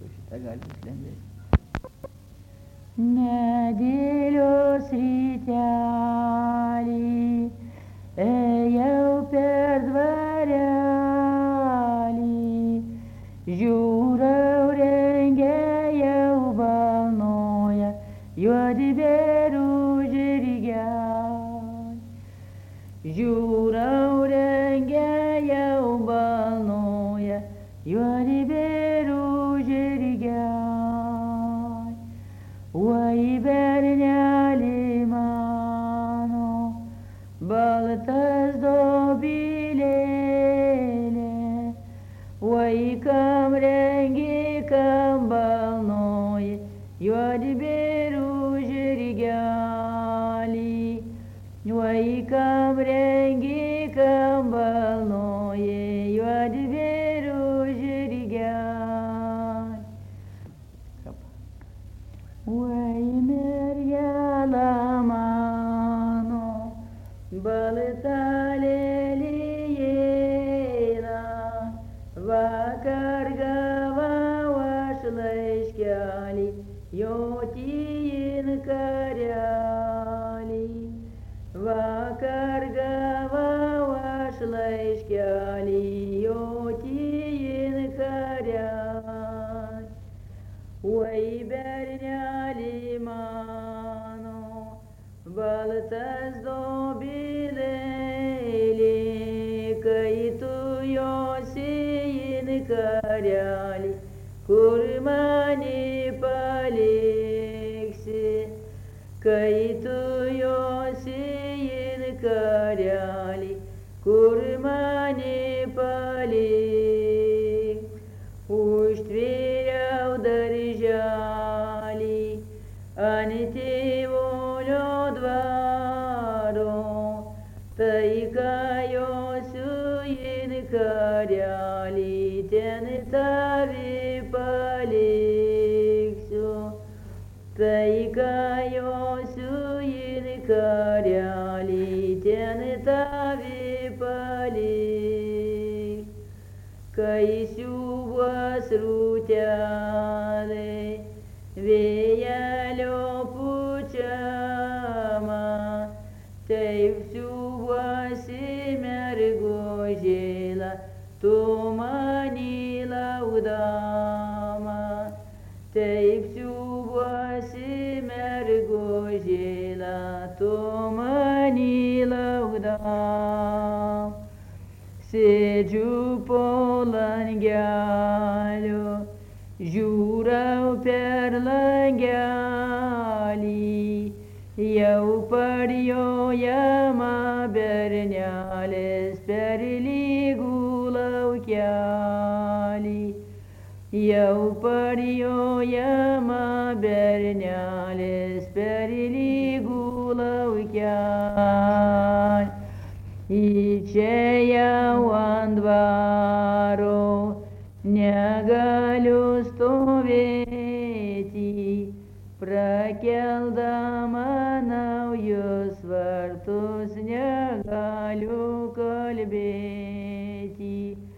su šita galima slendėti. Nedėlios rytelį ėjau per dvarelį, žiūrau rengia jau balnoja juodi beruži žirgeliai. Žiūrau rengia jau balnoja juodi beruži žirgeliai. Oi berneli mano, baltas dobilėlė, oi kam rengi, kam balnoji, juodi beruži žirgeliai. Oi kam rengi, kam balnoji, juodi beruži žirgeliai. Oi mergela mano, balta lelijėna, vakar gavau aš laiškelį, jo tijin karelį. Vakar gavau aš laiškelį, jo tijin karelį. Oi berneli mano, baltas dobilėlė, kai tu josiin karelį, kur mane paliksi. Kai tu josiin karelį, kur mane paliksi. Užtvėriau darželį ant tėvulio dvaro, tai ką josiin karelį, ten tave paliksiu. Tai ką josiin karelį, ten tave paliksiu. Kai siūbuos rūtelė, vėjelio pučiama, taip siūbuosi mergužėla, tu mani laukdama. Taip siūbuosi mergužėla, tu mani laukdama. Sėdžiu po langeliu, žiūrau per langelį, jau parjojama bernelės per lygų laukelį. Jau parjojama bernelės per lygų laukelį. Čia jau ant dvaro negaliu stovėti, prakeldama naujus vartus negaliu kalbėti.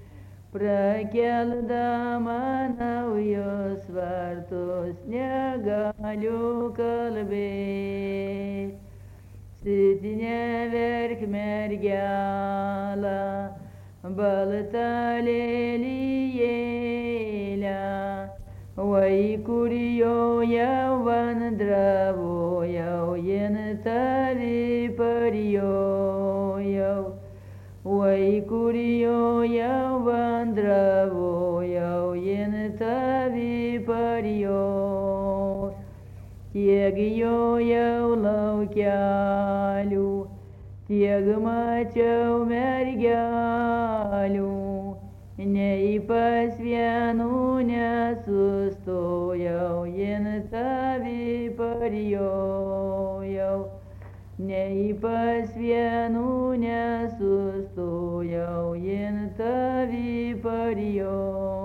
Prakeldama naujus vartus negaliu kalbėti. Sit neverk mergela, balta lelijėle, oi kur jau vandravojau, jin tave parjojau. Oi kur jau vandravojau, jin tave parjojau. Tiek jojau laukelių, tiek mačiau mergelių, nei pas vienų nesustojau, jin tave parjojau. Nei pas vienų nesustojau, jin tave parjojau.